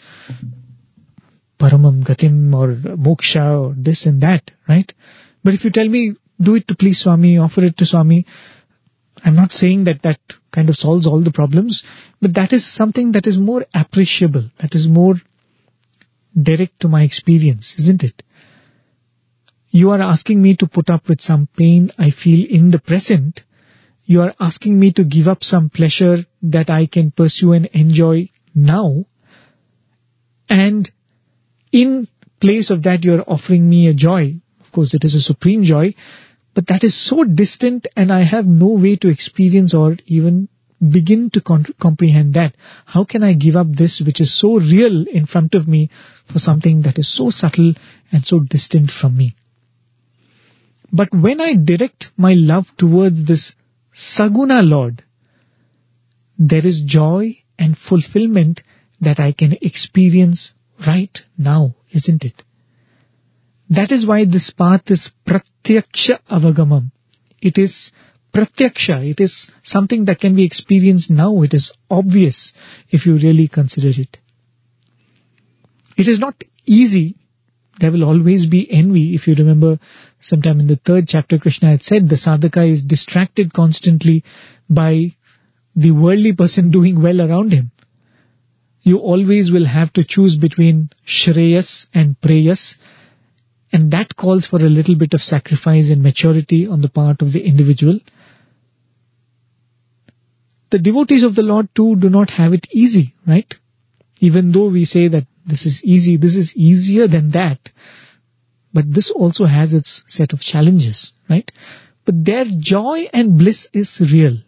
paramam gatim or moksha or this and that, right? But if you tell me, do it to please Swami, offer it to Swami, I'm not saying that that kind of solves all the problems, but that is something that is more appreciable, that is more direct to my experience, isn't it? You are asking me to put up with some pain I feel in the present. You are asking me to give up some pleasure that I can pursue and enjoy now. And in place of that, you are offering me a joy. Of course, it is a supreme joy, but that is so distant and I have no way to experience or even begin to con- comprehend that. How can I give up this which is so real in front of me for something that is so subtle and so distant from me? But when I direct my love towards this Saguna Lord, there is joy and fulfillment that I can experience right now, isn't it? That is why this path is Pratyaksha Avagamam. It is Pratyaksha. It is something that can be experienced now. It is obvious if you really consider it. It is not easy. There will always be envy. If you remember, sometime in the third chapter, Krishna had said the sadhaka is distracted constantly by the worldly person doing well around him. You always will have to choose between Shreyas and Preyas, and that calls for a little bit of sacrifice and maturity on the part of the individual. The devotees of the Lord too do not have it easy, right? Even though we say that this is easy, this is easier than that. But this also has its set of challenges, right? But their joy and bliss is real.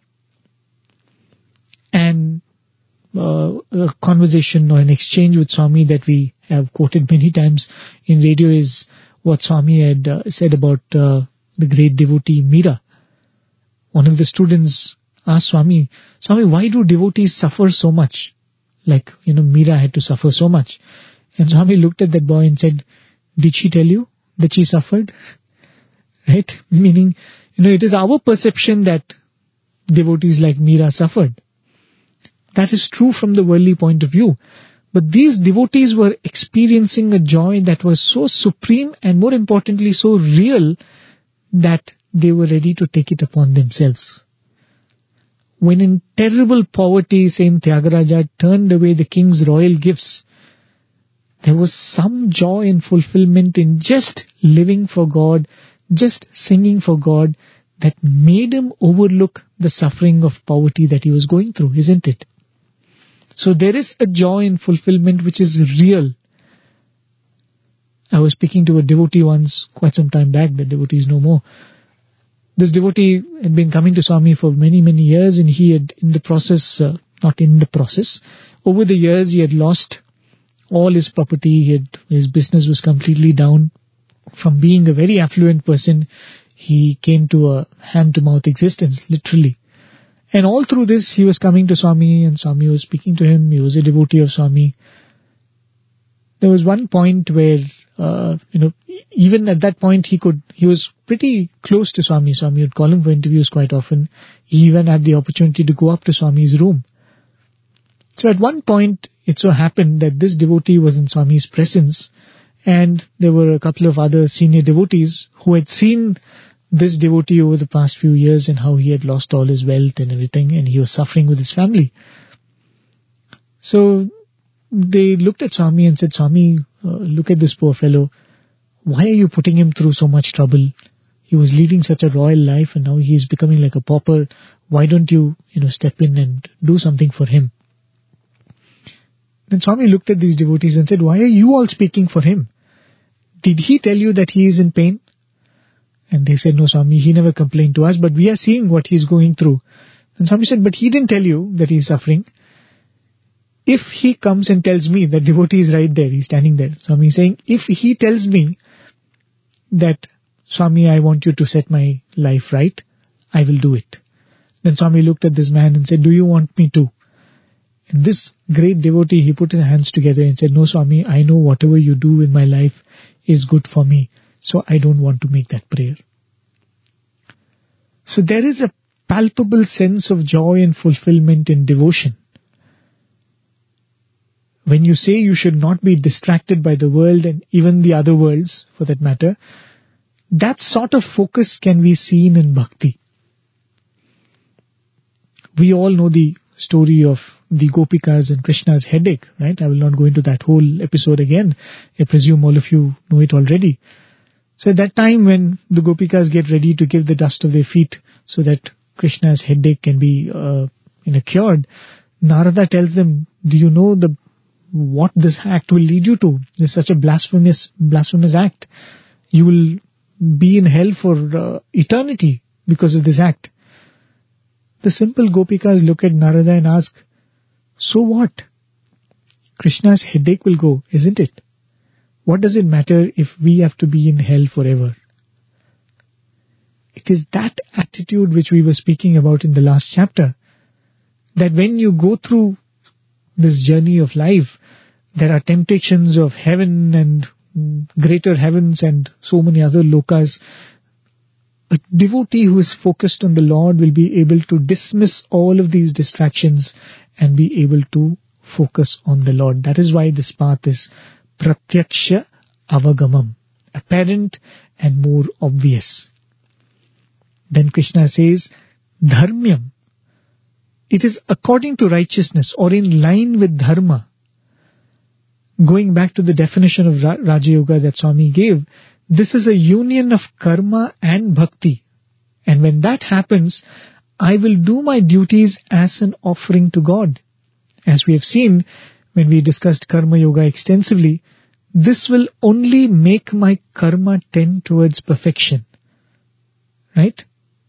And uh, a conversation or an exchange with Swami that we have quoted many times in radio is what Swami had uh, said about uh, the great devotee Meera. One of the students asked Swami, Swami, why do devotees suffer so much? Like, you know, Meera had to suffer so much. And Swami looked at that boy and said, did she tell you that she suffered? Right? Meaning, you know, it is our perception that devotees like Meera suffered. That is true from the worldly point of view. But these devotees were experiencing a joy that was so supreme and more importantly so real that they were ready to take it upon themselves. When in terrible poverty Saint Tyagaraja turned away the king's royal gifts, there was some joy and fulfillment in just living for God, just singing for God, that made him overlook the suffering of poverty that he was going through, isn't it? So there is a joy and fulfillment which is real. I was speaking to a devotee once, quite some time back, the devotee is no more. This devotee had been coming to Swami for many, many years, and he had, in the process, uh, not in the process, over the years he had lost all his property, he had, his business was completely down. From being a very affluent person, he came to a hand-to-mouth existence, literally. And all through this, he was coming to Swami, and Swami was speaking to him. He was a devotee of Swami. There was one point where, uh, you know, even at that point, he could, he was pretty close to Swami. Swami would call him for interviews quite often. He even had the opportunity to go up to Swami's room. So at one point, it so happened that this devotee was in Swami's presence, and there were a couple of other senior devotees who had seen this devotee over the past few years and how he had lost all his wealth and everything, and he was suffering with his family. So they looked at Swami and said, Swami, uh, look at this poor fellow. Why are you putting him through so much trouble? He was leading such a royal life and now he is becoming like a pauper. Why don't you, you know, step in and do something for him? Then Swami looked at these devotees and said, why are you all speaking for him? Did he tell you that he is in pain? And they said, no, Swami, he never complained to us, but we are seeing what he is going through. And Swami said, but he didn't tell you that he is suffering. If he comes and tells me, that devotee is right there, he's standing there. Swami is saying, if he tells me that, Swami, I want you to set my life right, I will do it. Then Swami looked at this man and said, do you want me to? And this great devotee, he put his hands together and said, no, Swami, I know whatever you do in my life is good for me. So I don't want to make that prayer. So there is a palpable sense of joy and fulfillment in devotion. When you say you should not be distracted by the world and even the other worlds for that matter, that sort of focus can be seen in bhakti. We all know the story of the Gopikas and Krishna's headache, right? I will not go into that whole episode again. I presume all of you know it already. So at that time when the Gopikas get ready to give the dust of their feet so that Krishna's headache can be uh, you know, cured, Narada tells them, do you know the what this act will lead you to? This is such a blasphemous, blasphemous act. You will be in hell for uh, eternity because of this act. The simple Gopikas look at Narada and ask, so what? Krishna's headache will go, isn't it? What does it matter if we have to be in hell forever? It is that attitude which we were speaking about in the last chapter. That when you go through this journey of life, there are temptations of heaven and greater heavens and so many other lokas. A devotee who is focused on the Lord will be able to dismiss all of these distractions and be able to focus on the Lord. That is why this path is pratyaksha avagamam, apparent and more obvious. Then Krishna says, dharmyam. It is according to righteousness or in line with dharma. Going back to the definition of Ra- Raja Yoga that Swami gave, this is a union of karma and bhakti. And when that happens, I will do my duties as an offering to God. As we have seen, when we discussed Karma Yoga extensively, this will only make my karma tend towards perfection. Right?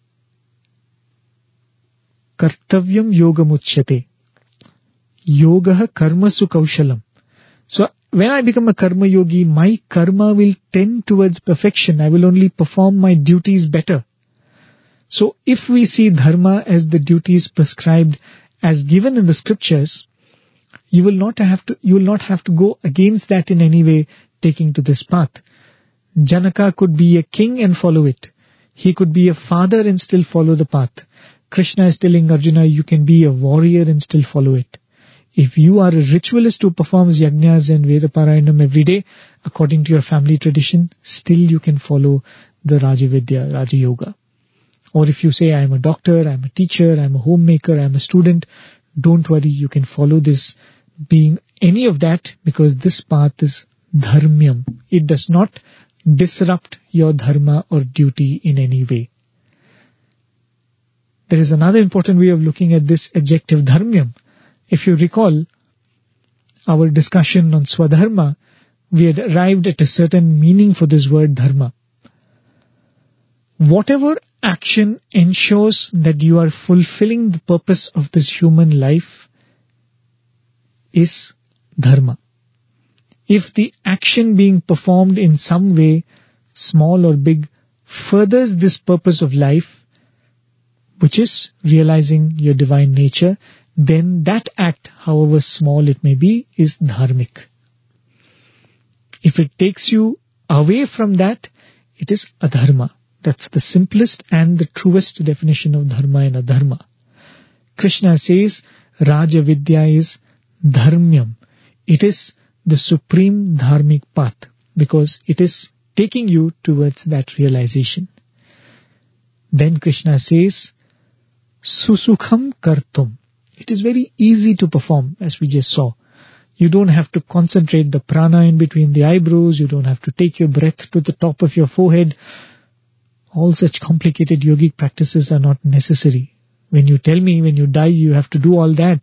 Kartavyam yogam uchyate. Yogaha karmasu kaushalam. So, when I become a karma yogi, my karma will tend towards perfection. I will only perform my duties better. So, if we see dharma as the duties prescribed as given in the scriptures, you will not have to, you will not have to go against that in any way, taking to this path. Janaka could be a king and follow it. He could be a father and still follow the path. Krishna is telling Arjuna, you can be a warrior and still follow it. If you are a ritualist who performs yajnas and Vedaparayanam every day, according to your family tradition, still you can follow the Raja Vidya, Raja Yoga. Or if you say, I am a doctor, I am a teacher, I am a homemaker, I am a student, don't worry, you can follow this being any of that, because this path is dharmyam. It does not disrupt your dharma or duty in any way. There is another important way of looking at this adjective dharmyam. If you recall our discussion on Swadharma, we had arrived at a certain meaning for this word dharma. Whatever action ensures that you are fulfilling the purpose of this human life is dharma. If the action being performed in some way, small or big, furthers this purpose of life, which is realizing your divine nature, then that act, however small it may be, is dharmic. If it takes you away from that, it is adharma. That's the simplest and the truest definition of dharma and adharma. Krishna says, Raja Vidya is dharmyam. It is the supreme dharmic path, because it is taking you towards that realization. Then Krishna says, Susukham kartum. It is very easy to perform, as we just saw. You don't have to concentrate the prana in between the eyebrows. You don't have to take your breath to the top of your forehead. All such complicated yogic practices are not necessary. When you tell me when you die you have to do all that,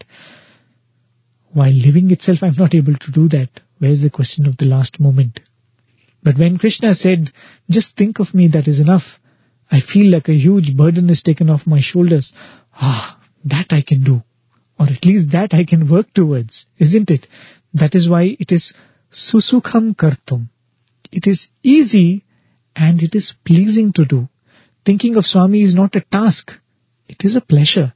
while living itself I'm not able to do that. Where's the question of the last moment? But when Krishna said, just think of me, that is enough, I feel like a huge burden is taken off my shoulders. Ah, that I can do. Or at least that I can work towards, isn't it? That is why it is susukham kartum. It is easy and it is pleasing to do. Thinking of Swami is not a task. It is a pleasure.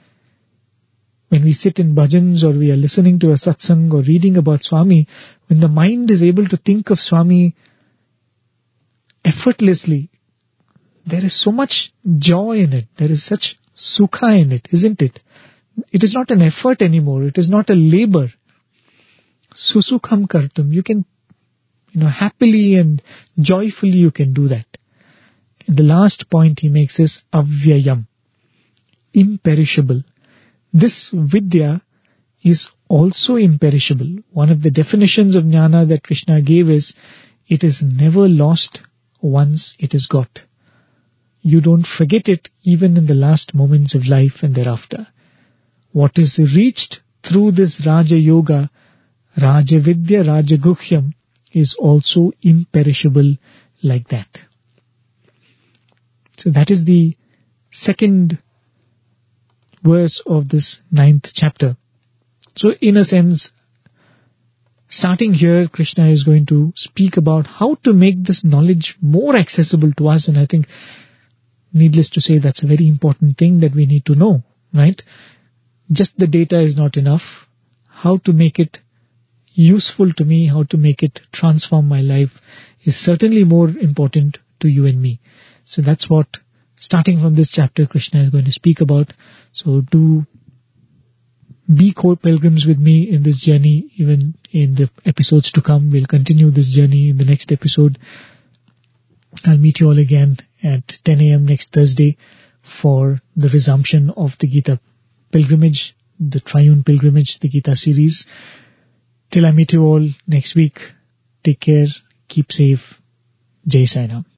When we sit in bhajans or we are listening to a satsang or reading about Swami, when the mind is able to think of Swami effortlessly, there is so much joy in it. There is such sukha in it, isn't it? It is not an effort anymore. It is not a labor. Susukham kartum. You can, you know, happily and joyfully you can do that. And the last point he makes is avyayam. Imperishable. This vidya is also imperishable. One of the definitions of jnana that Krishna gave is, it is never lost once it is got. You don't forget it even in the last moments of life and thereafter. What is reached through this Raja Yoga, Raja Vidya, Raja Guhyam, is also imperishable like that. So that is the second verse of this ninth chapter. So in a sense, starting here, Krishna is going to speak about how to make this knowledge more accessible to us. And I think, needless to say, that's a very important thing that we need to know, right? Just the data is not enough. How to make it useful to me, how to make it transform my life is certainly more important to you and me. So that's what, starting from this chapter, Krishna is going to speak about. So do be co-pilgrims with me in this journey, even in the episodes to come. We'll continue this journey in the next episode. I'll meet you all again at ten a.m. next Thursday for the resumption of the Gita pilgrimage, the Triune Pilgrimage, the Gita series. Till I meet you all next week, take care, keep safe. Jai Sai Ram.